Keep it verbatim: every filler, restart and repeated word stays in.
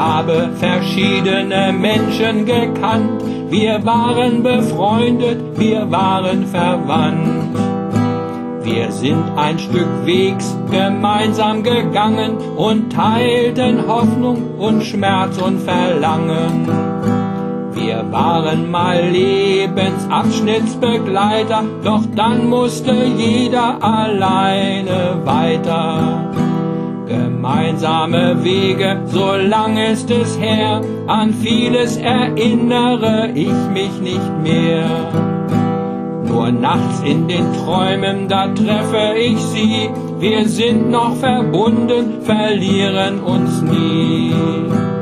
habe verschiedene Menschen gekannt. Wir waren befreundet, wir waren verwandt. Wir sind ein Stück Wegs gemeinsam gegangen und teilten Hoffnung und Schmerz und Verlangen. Wir waren mal Lebensabschnittsbegleiter, doch dann musste jeder alleine weiter. Gemeinsame Wege, so lang ist es her, an vieles erinnere ich mich nicht mehr. Nur nachts in den Träumen, da treffe ich sie, wir sind noch verbunden, verlieren uns nie.